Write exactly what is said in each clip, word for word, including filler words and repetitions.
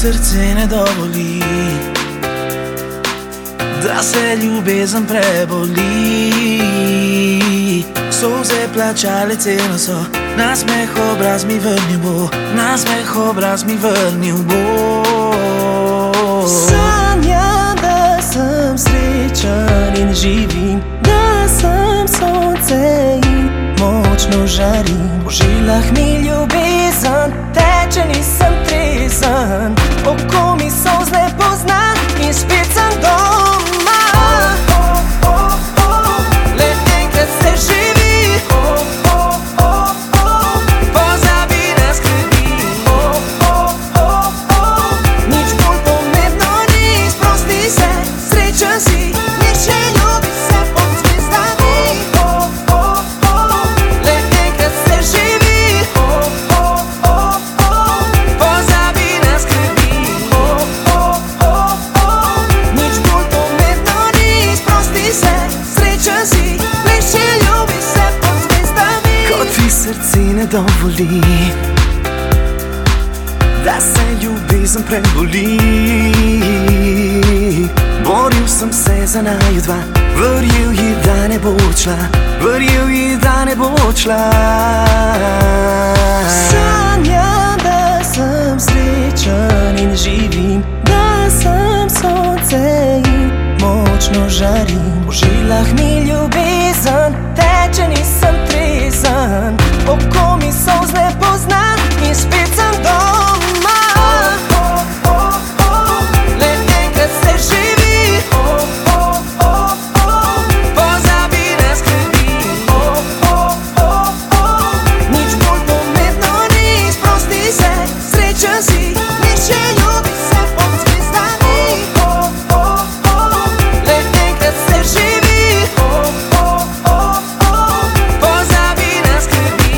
srce ne dovoli, da se ljubezen preboli. Solze plačale ceno so, nasmeh obraz mi vrnil bo, nasmeh obraz mi vrnil bo. Sanjam, da sem srečen in živim, da sem sonce in močno žarim. Po žilah mi ljubezen teče, nisem trezen, oko mi solz ne pozna in spet sem doma. Le enkrat se živi, pozabi na skrbi. Nič bolj pomembno ni, sprosti se, srečen si, nihče ljubi se pod zvezdami. Le enkrat se živi, pozabi na skrbi. Nič bolj pomembno ni, sprosti se, srečen si, nihče ljubi se pod zvezdami. Ko ti srce ne dovoli, da se ljubezen preboli. Boril sem se za naju dva, verjel ji, da ne bo odšla, verjel ji, da ne bo odšla. Sanjam, da sem srečen in živim, da sem sonce in močno žarim. Po žilah mi ljubezen teče, nisem trezen, oko mi solz ne pozna in spet sem doma. Le enkrat se živi, pozabi na skrbi. Nič bolj pomembno ni, sprosti se, srečen si, nihče ljubi se pod zvezdami. Le enkrat se živi, pozabi na skrbi.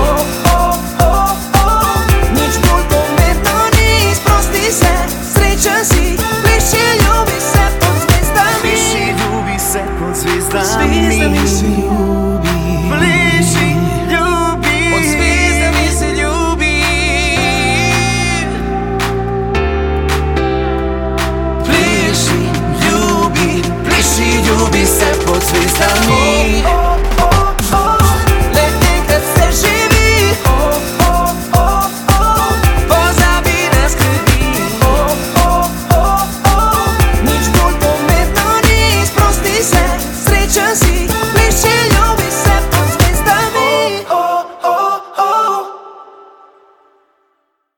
Nič bolj pomembno ni, sprosti se, srečen si, nihče ljubi se pod zvezdami. Nihče ljubi se pod zvezdami. Zvezdami.